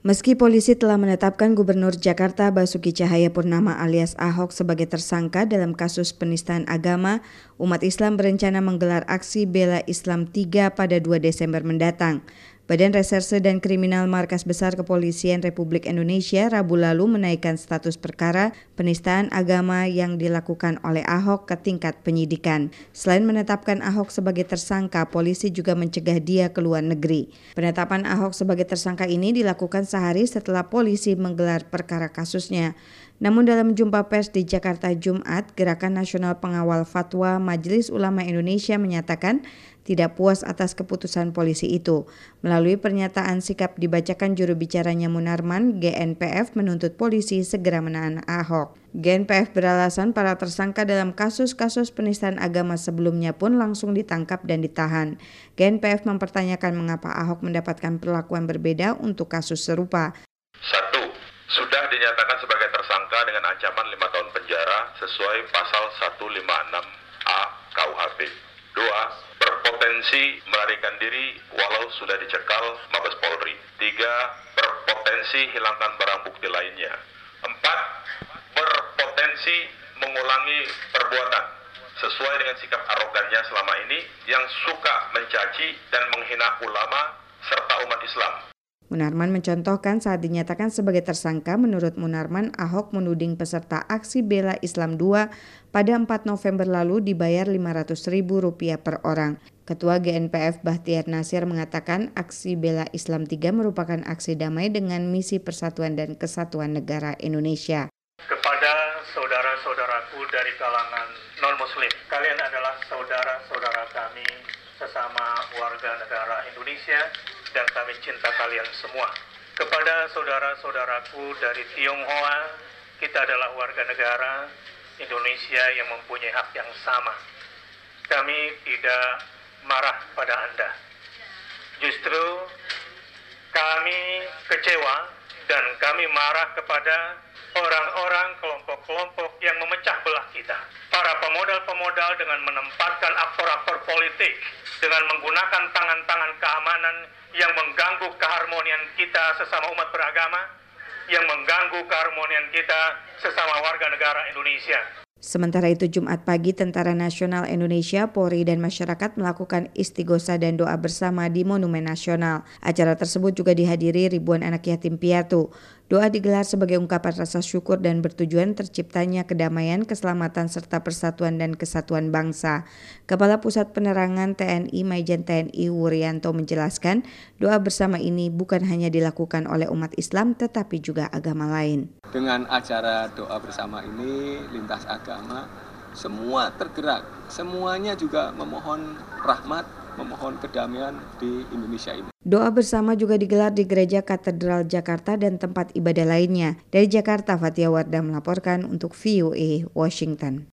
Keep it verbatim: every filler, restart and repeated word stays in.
Meski polisi telah menetapkan Gubernur Jakarta Basuki Cahayapurnama alias Ahok sebagai tersangka dalam kasus penistaan agama, umat Islam berencana menggelar aksi Bela Islam tiga pada dua Desember mendatang. Badan Reserse dan Kriminal Markas Besar Kepolisian Republik Indonesia Rabu lalu menaikkan status perkara penistaan agama yang dilakukan oleh Ahok ke tingkat penyidikan. Selain menetapkan Ahok sebagai tersangka, polisi juga mencegah dia ke luar negeri. Penetapan Ahok sebagai tersangka ini dilakukan sehari setelah polisi menggelar perkara kasusnya. Namun dalam jumpa pers di Jakarta Jumat, Gerakan Nasional Pengawal Fatwa Majelis Ulama Indonesia menyatakan tidak puas atas keputusan polisi itu. Melalui pernyataan sikap dibacakan juru bicaranya Munarman, G N P F menuntut polisi segera menahan Ahok. G N P F beralasan para tersangka dalam kasus-kasus penistaan agama sebelumnya pun langsung ditangkap dan ditahan. G N P F mempertanyakan mengapa Ahok mendapatkan perlakuan berbeda untuk kasus serupa. Satu, sudah dinyatakan sebagai tersangka dengan ancaman lima tahun penjara sesuai pasal seratus lima puluh enam A K U H P. Dua, berpotensi melarikan diri walau sudah dicekal Mabes Polri. Tiga, berpotensi hilangkan barang bukti lainnya. Empat, berpotensi mengulangi perbuatan sesuai dengan sikap arogannya selama ini yang suka mencaci dan menghina ulama serta umat Islam. Munarman mencontohkan saat dinyatakan sebagai tersangka, menurut Munarman, Ahok menuding peserta aksi Bela Islam dua pada empat November lalu dibayar lima ratus ribu rupiah per orang. Ketua G N P F Bahtiar Nasir mengatakan aksi Bela Islam tiga merupakan aksi damai dengan misi persatuan dan kesatuan negara Indonesia. Kepada saudara-saudaraku dari kalangan non-muslim, kalian adalah saudara-saudara kami sesama warga negara Indonesia dan kami cinta kalian semua. Kepada saudara-saudaraku dari Tionghoa, kita adalah warga negara Indonesia yang mempunyai hak yang sama. Kami tidak marah pada Anda. Justru kami kecewa dan kami marah kepada orang-orang, kelompok-kelompok yang memecah belah kita. Para pemodal-pemodal dengan menempatkan aktor-aktor politik, dengan menggunakan tangan-tangan keamanan yang mengganggu keharmonian kita sesama umat beragama, yang mengganggu keharmonian kita sesama warga negara Indonesia. Sementara itu Jumat pagi Tentara Nasional Indonesia, Polri dan masyarakat melakukan istighosa dan doa bersama di Monumen Nasional. Acara tersebut juga dihadiri ribuan anak yatim piatu. Doa digelar sebagai ungkapan rasa syukur dan bertujuan terciptanya kedamaian, keselamatan serta persatuan dan kesatuan bangsa. Kepala Pusat Penerangan T N I Maijen T N I Wuryanto menjelaskan, doa bersama ini bukan hanya dilakukan oleh umat Islam tetapi juga agama lain. Dengan acara doa bersama ini lintas agama semua tergerak, semuanya juga memohon rahmat, memohon kedamaian di Indonesia ini. Doa bersama juga digelar di Gereja Katedral Jakarta dan tempat ibadah lainnya. Dari Jakarta, Fatia Wardah melaporkan untuk V O A Washington.